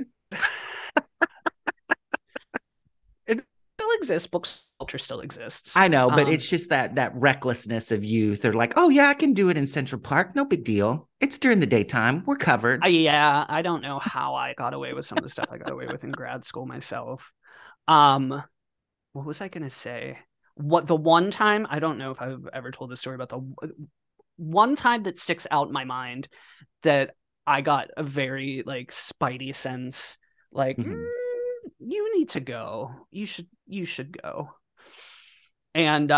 It still exists. Book culture still exists. I know, but it's just that recklessness of youth. They're like, oh yeah, I can do it in Central Park. No big deal. It's during the daytime. We're covered. Yeah, I don't know how I got away with some of the stuff I got away with in grad school myself. Um, what was I gonna say? What the one time, I don't know if I've ever told this story about the one time that sticks out in my mind that I got a very like spidey sense, like Mhm. you need to go. You should go. And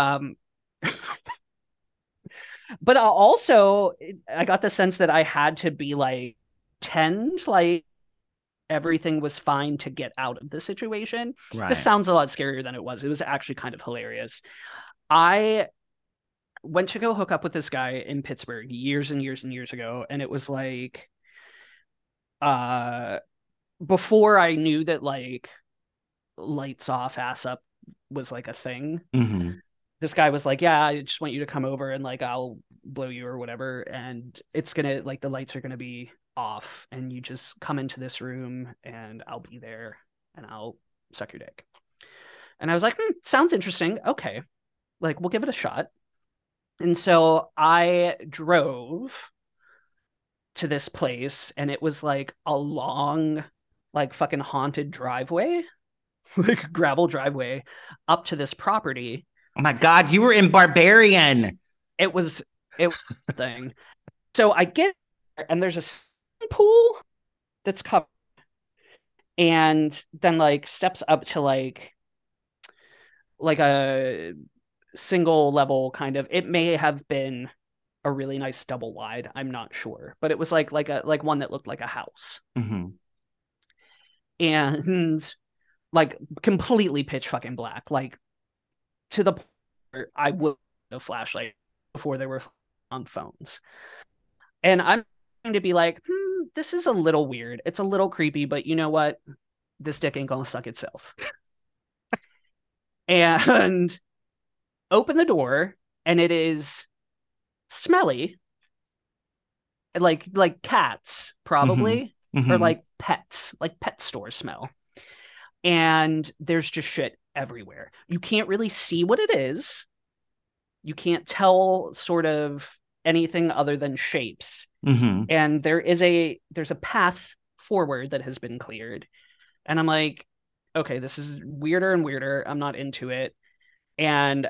but also I got the sense that I had to be like tend like everything was fine to get out of the situation. This Right. sounds a lot scarier than it was. It was actually kind of hilarious. I went to go hook up with this guy in Pittsburgh years and years and years ago, and it was like uh before I knew that like lights off, ass up was like a thing. Hmm. This guy was like, "Yeah, I just want you to come over and like I'll blow you or whatever, and it's gonna like the lights are gonna be off, and you just come into this room and I'll be there and I'll suck your dick." And I was like, sounds interesting. Okay, like we'll give it a shot. And so I drove to this place, and it was like a long, like fucking haunted driveway, like gravel driveway up to this property. Oh my God, you were in Barbarian. It was it was a thing. So I get there, and there's a swimming pool that's covered, and then like steps up to like a single level kind of. It may have been a really nice double wide. I'm not sure, but it was like one that looked like a house, Hmm. and like completely pitch fucking black, like to the point where I would a flashlight before they were on phones. And I'm going to be like, this is a little weird. It's a little creepy, but you know what? This dick ain't gonna suck itself. And open the door, and it is smelly, like cats Hmm. probably, or Hmm. like pets, like pet store smell. And there's just shit everywhere. You can't really see what it is, You can't tell sort of anything other than shapes. Mm-hmm. And there's a path forward that has been cleared. And I'm like, okay, this is weirder and weirder. I'm not into it. And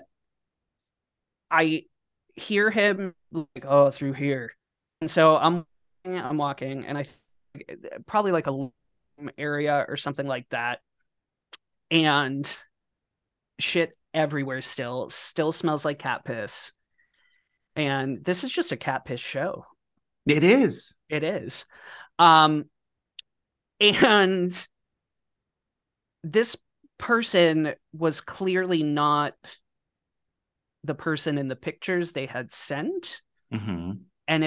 I hear him like, oh, through here. And so I'm walking, and I probably like a area or something like that. And shit everywhere still smells like cat piss. And this is just a cat piss show. It is. It is. Um, and this person was clearly not the person in the pictures they had sent. Mm-hmm. And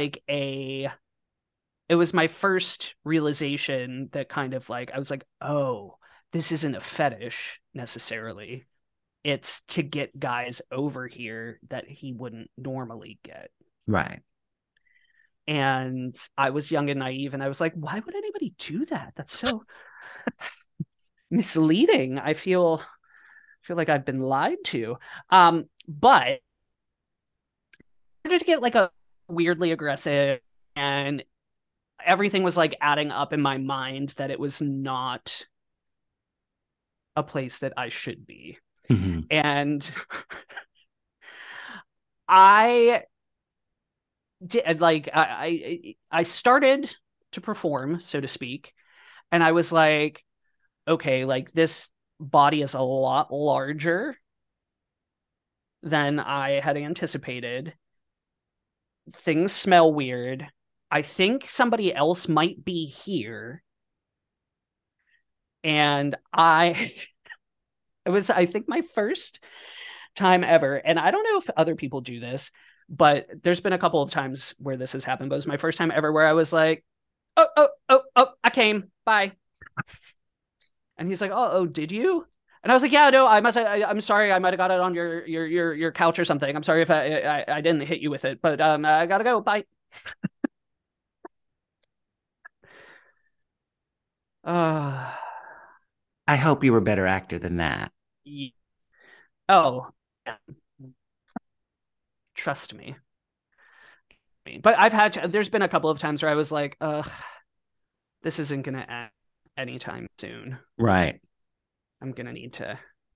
it was my first realization that kind of like, I was like, oh, this isn't a fetish necessarily. It's to get guys over here that he wouldn't normally get. Right. And I was young and naive, and I was like, why would anybody do that? That's so misleading. I feel like I've been lied to. But I started to get like a weirdly aggressive, and everything was like adding up in my mind that it was not a place that I should be. Mm-hmm. And I did like I started to perform, so to speak, and I was like, okay, like this body is a lot larger than I had anticipated. Things smell weird. I think somebody else might be here. And it was, I think, my first time ever. And I don't know if other people do this, but there's been a couple of times where this has happened. But it was my first time ever where I was like, oh, oh, oh, oh, I came. Bye. And he's like, oh, did you? And I was like, yeah, no, I'm sorry. I might have got it on your couch or something. I'm sorry if I didn't hit you with it, but I gotta go. Bye. Uh, I hope you were a better actor than that. oh, trust me. But there's been a couple of times where I was like, this isn't gonna end anytime soon. Right. I'm gonna need to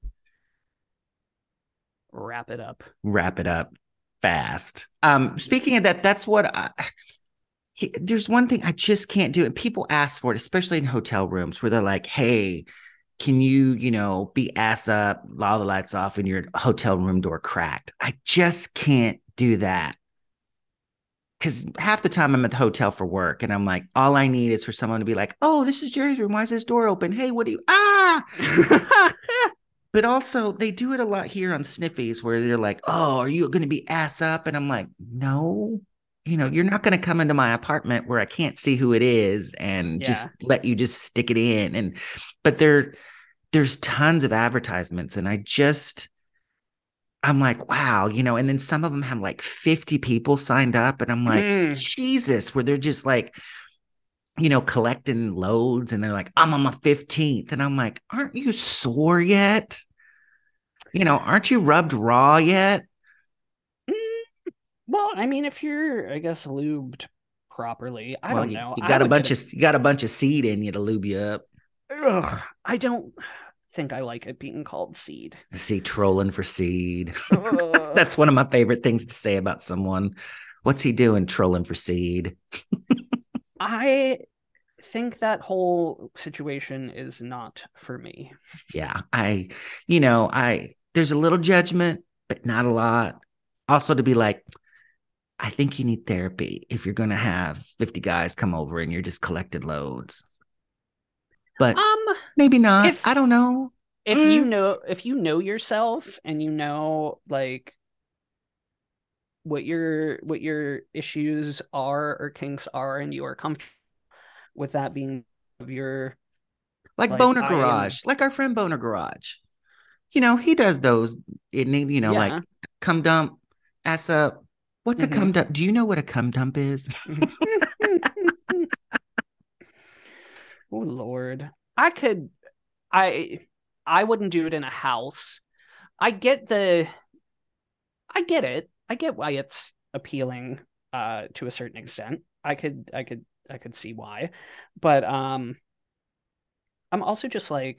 wrap it up. Wrap it up fast. Speaking of that, that's what there's one thing I just can't do. And people ask for it, especially in hotel rooms where they're like, hey, can you, be ass up, all the lights off, and your hotel room door cracked? I just can't do that. Because half the time I'm at the hotel for work and I'm like, all I need is for someone to be like, oh, this is Jerry's room. Why is this door open? Hey, what do you, But also, they do it a lot here on Sniffies where they're like, oh, are you going to be ass up? And I'm like, no, you're not going to come into my apartment where I can't see who it is and Yeah. just let you just stick it in. But there's tons of advertisements. And I'm like, wow, and then some of them have like 50 people signed up. And I'm like, Mm. Jesus, where they're just like, collecting loads and they're like, I'm on my 15th. And I'm like, aren't you sore yet? Aren't you rubbed raw yet? Well, I mean, if you're, I guess, lubed properly, I Well, don't you, know. you I got a would get bunch of you got a bunch of seed in you to lube you up. I don't think I like it being called seed. See, trolling for seed. Ugh. That's one of my favorite things to say about someone. What's he doing trolling for seed? I think that whole situation is not for me. Yeah, I there's a little judgment, but not a lot. Also to be like, I think you need therapy if you're going to have 50 guys come over and you're just collecting loads. But Um, maybe not. if I don't know. if you know yourself and you know like what your issues are or kinks are and you are comfortable with that being of your Like like Boner I am Garage, like our friend Boner Garage. He does those, like yeah. cum dump, ass up. What's a Hmm. cum dump? Do you know what a cum dump is? Oh Lord. I could I I wouldn't do it in a house. I get the I get it. I get why it's appealing to a certain extent. I could see why. But I'm also just like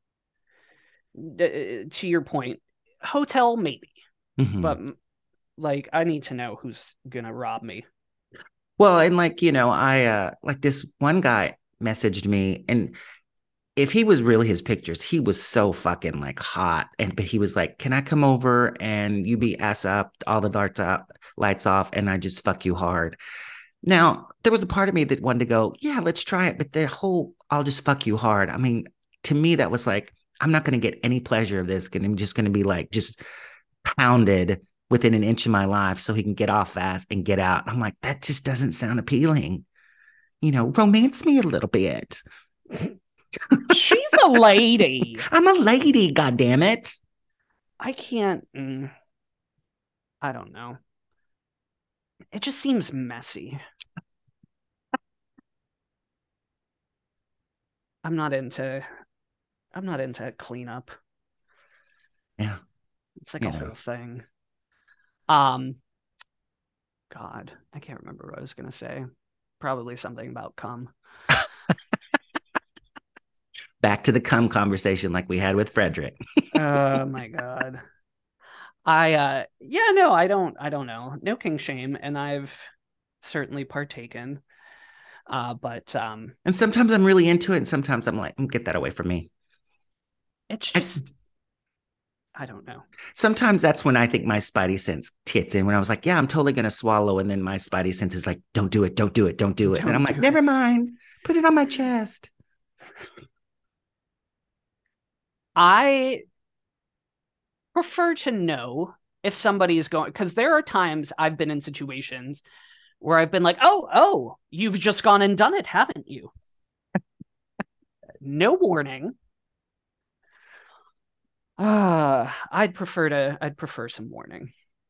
to your point, hotel maybe, Hmm. but like I need to know who's gonna rob me. Well, and like, I like this one guy messaged me, and if he was really his pictures, he was so fucking like hot. And but he was like, "Can I come over and you be ass up, all the lights off, and I just fuck you hard?" Now, there was a part of me that wanted to go, "Yeah, let's try it." But the whole "I'll just fuck you hard," I mean, to me, that was like, I'm not going to get any pleasure of this. And I'm just going to be like, just pounded within an inch of my life so he can get off fast and get out. I'm like, that just doesn't sound appealing. Romance me a little bit. She's a lady. I'm a lady, goddamn it. I can't. I don't know. It just seems messy. I'm not into. I'm not into cleanup. Yeah, It's like you a know. whole thing. Um, God, I can't remember what I was gonna say. Probably something about cum. Back to the cum conversation like we had with Frederick. Oh my God. Yeah, no, I don't know. No king shame, and I've certainly partaken. But And sometimes I'm really into it, and sometimes I'm like, get that away from me. it's I, just I don't know. sometimes that's when I think my spidey sense hits in when I was like, yeah, I'm totally going to swallow. And then my spidey sense is like, don't do it, don't do it, don't do it. And I'm Don't like, do it. never mind, put it on my chest. I prefer to know if somebody is going, because there are times I've been in situations where I've been like, oh, you've just gone and done it, haven't you? No warning. I'd prefer some warning.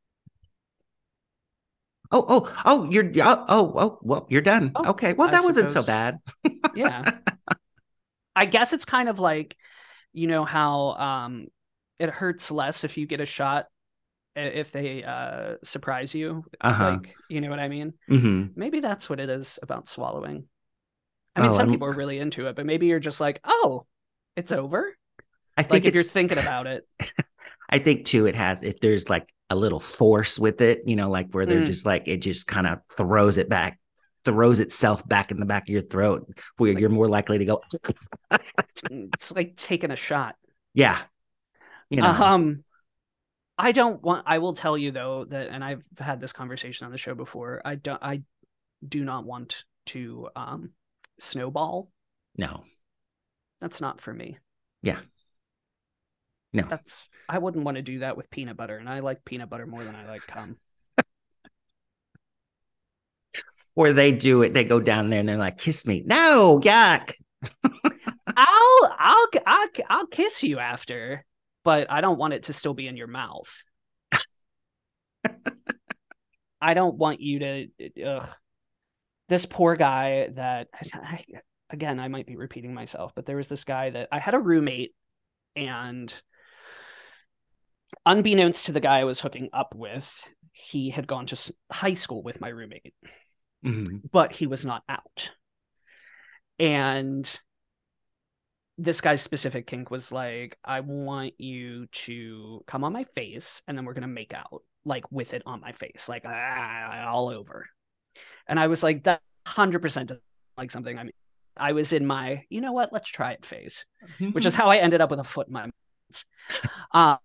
Well, you're done. Oh, Okay. Well, I that wasn't so suppose. bad. Yeah. I guess it's kind of like, how it hurts less if you get a shot if they surprise you. Uh-huh. Like, you know what I mean? Mm-hmm. Maybe that's what it is about swallowing. I mean, Oh, some and people are really into it, but maybe you're just like, oh, it's over. I Like think if you're it's thinking about it. I think too, it has, if there's like a little force with it, like where they're Mm, just like, it just kind of throws itself back in the back of your throat, where like you're more likely to go, it's like taking a shot. yeah, you know, Um, I don't want. I will tell you though that, and I've had this conversation on the show before. I do not want to snowball. no, That's not for me. yeah, no. I wouldn't want to do that with peanut butter, and I like peanut butter more than I like cum. Or they do it, they go down there and they're like, kiss me. No, yuck. I'll kiss you after, but I don't want it to still be in your mouth. I don't want you to. Ugh. This poor guy that again, I might be repeating myself, but there was this guy that I had a roommate, and unbeknownst to the guy I was hooking up with, he had gone to high school with my roommate, Mm-hmm. but he was not out. And this guy's specific kink was like, I want you to come on my face and then we're gonna make out, like with it on my face, like all over. And I was like, that 100% like something I'm I was in my, you know what, let's try it phase, which is Mm-hmm. how I ended up with a foot in my mouth. Uh,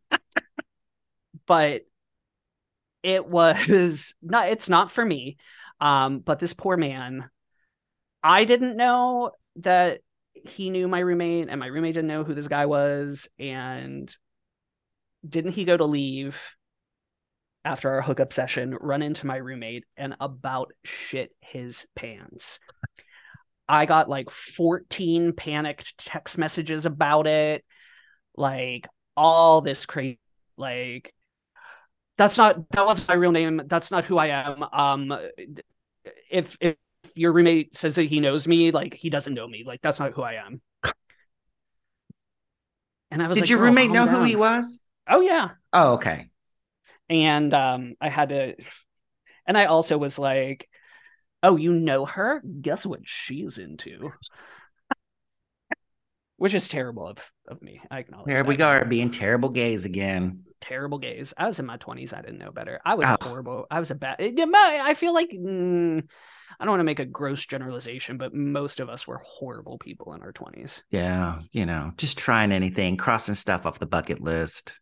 but it's not for me. But this poor man, I didn't know that he knew my roommate, and my roommate didn't know who this guy was. And didn't he go to leave after our hookup session, run into my roommate, and about shit his pants? I got like 14 panicked text messages about it, like all this crazy, like that wasn't my real name. That's not who I am. If your roommate says that he knows me, like he doesn't know me. Like that's not who I am. And I was Did like, your girl, roommate calm know who he down. was? Oh yeah. Oh, okay. And I had to, and I also was like, oh, you know her? Guess what she's into? Which is terrible of me. I acknowledge There we that go, now. being terrible gays again. Terrible gays. I was in my 20s. I didn't know better. I was Oh, horrible. I was a bad. I feel like I don't want to make a gross generalization, but most of us were horrible people in our 20s. yeah, just trying anything, crossing stuff off the bucket list,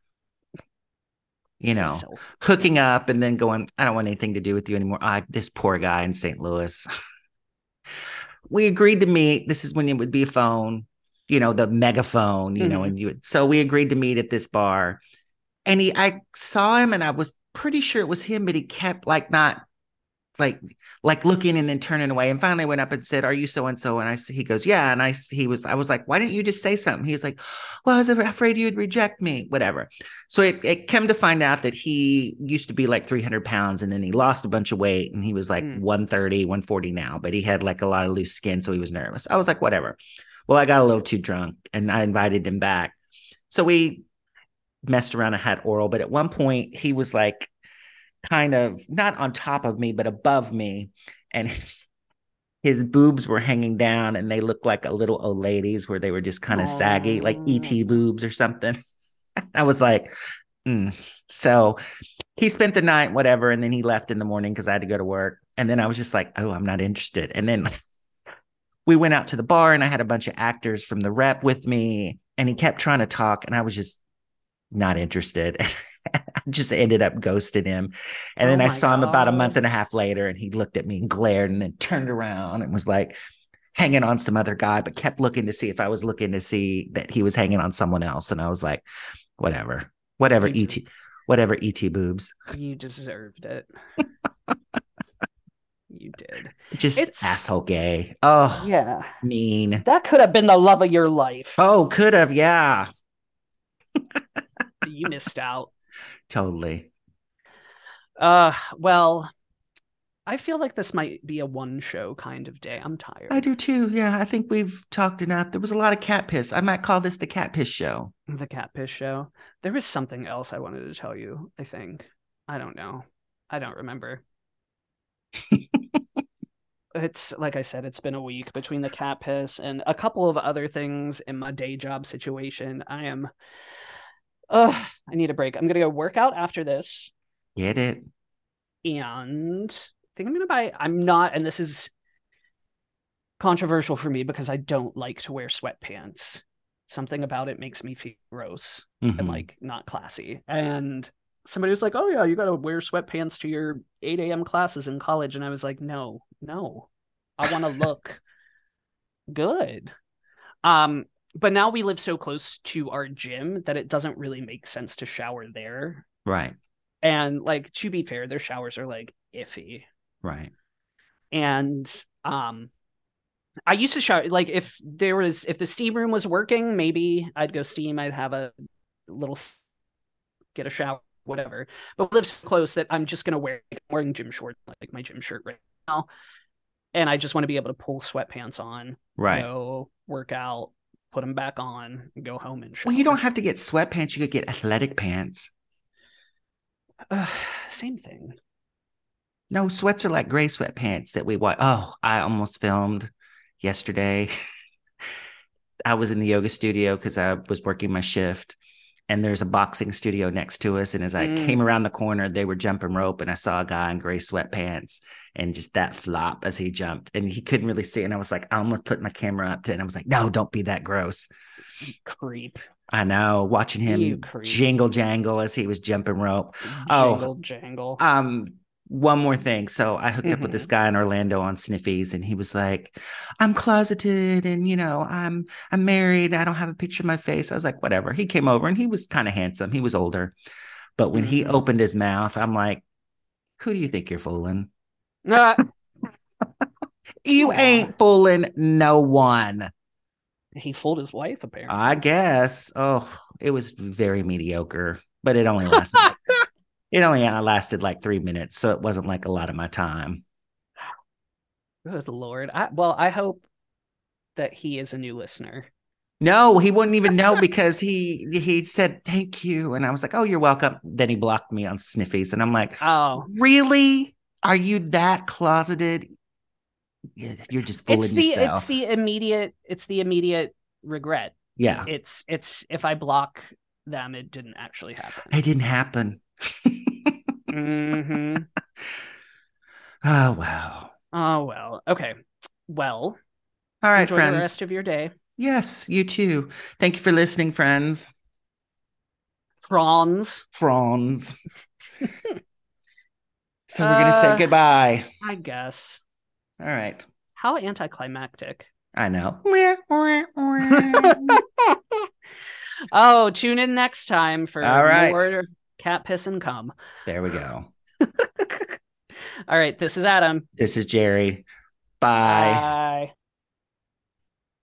So self. hooking up and then going, I don't want anything to do with you anymore. This poor guy in St. Louis. We agreed to meet. This is when it would be a phone, the megaphone, Mhm. and so we agreed to meet at this bar. And I saw him and I was pretty sure it was him, but he kept like not like looking and then turning away. And finally I went up and said, "Are you so and so?" And he goes, "Yeah." And I was like, "Why didn't you just say something?" He was like, "Well, I was afraid you'd reject me, whatever." So it came to find out that he used to be like 300 pounds and then he lost a bunch of weight and he was like Mm. 130, 140 now, but he had like a lot of loose skin. So he was nervous. I was like, whatever. Well, I got a little too drunk and I invited him back. So we messed around and had oral, but at one point he was like, kind of not on top of me, but above me. And his boobs were hanging down and they looked like a little old ladies where they were just kind of saggy, like ET Oh, boobs or something. I was like, mm. So he spent the night, whatever. And then he left in the morning because I had to go to work. And then I was just like, oh, I'm not interested. And then we went out to the bar and I had a bunch of actors from the rep with me. And he kept trying to talk. And I was just not interested. I just ended up ghosting him. And oh then I my saw him about a month God. and a half later and he looked at me and glared and then turned around and was like hanging on some other guy, but kept looking to see if I was looking to see that he was hanging on someone else. And I was like, whatever, whatever, You ET, just whatever, ET boobs. you deserved it. You did. Just It's asshole gay. Oh, yeah. mean. That could have been the love of your life. Oh, could have. Yeah, You missed out. totally. Well, I feel like this might be a one show kind of day. I'm I tired. do too. Yeah, I think we've talked enough. There was a lot of cat piss. I might call this the cat piss show. The Catfish show. There was something else I wanted to tell you, I think. I don't know. I don't remember. It's like I said, it's been a week between the cat piss and a couple of other things in my day job situation. I need a break. I'm gonna go work out after this, Get it? and I think I'm gonna buy. I'm not, and this is controversial for me because I don't like to wear sweatpants. Something about it makes me feel gross and Mm-hmm. like not classy. And somebody was like, "Oh yeah, you gotta wear sweatpants to your 8 a.m. classes in college," and I was like, "No, no, I want to look good." Um, but now we live so close to our gym that it doesn't really make sense to shower there. Right. And like to be fair, their showers are like iffy. Right. And I used to shower like if the steam room was working, maybe I'd go steam. I'd have a little get a shower, whatever. But we live so close that I'm just gonna I'm wearing gym shorts, like my gym shirt right now, and I just want to be able to pull sweatpants on, Right. go work out, put them back on, and go home and Well, you don't shower. have to get sweatpants. You could get athletic pants. Uh, Same thing. No, sweats are like gray sweatpants that we watch. Oh, I almost filmed yesterday. I was in the yoga studio because I was working my shift, and there's a boxing studio next to us. And as I came Mm. around the corner, they were jumping rope, and I saw a guy in gray sweatpants and just that flop as he jumped, and he couldn't really see. And I was like, I almost put my camera up to it, and I was like, no, don't be that gross. You creep. I know, watching You him creep. jingle jangle as he was jumping rope. Oh, Jingle jangle. um, one more thing. So I hooked up with this Hmm. guy in Orlando on Sniffies, and he was like, "I'm closeted, and I'm married. I don't have a picture of my face." I was like, "Whatever." He came over, and he was kind of handsome. He was older, but when he Hmm. opened his mouth, I'm like, "Who do you think you're fooling? You Aw. ain't fooling no one." He fooled his wife, I apparently. guess. Oh, it was very mediocre, but it only lasted like 3 minutes, so it wasn't like a lot of my time. Good Lord. Well, I hope that he is a new listener. No, he wouldn't even know because he said thank you, and I was like, "Oh, you're welcome." Then he blocked me on Sniffies, and I'm like, Oh, "Really? Are you that closeted? You're just fooling it's yourself." the immediate regret. Yeah, It's if I block them, it didn't actually happen. it didn't happen. Mm-hmm. Oh wow. Oh well. Okay. Well, All right, enjoy the friends. rest of your day. Yes, you too. Thank you for listening, friends. Prawns. Franz. So we're gonna say Uh, goodbye. I guess. All right. How anticlimactic. I know. Oh, tune in next time for All right. more cat piss and cum. There we go. All right, this is Adam. This is Jerry. Bye. Bye.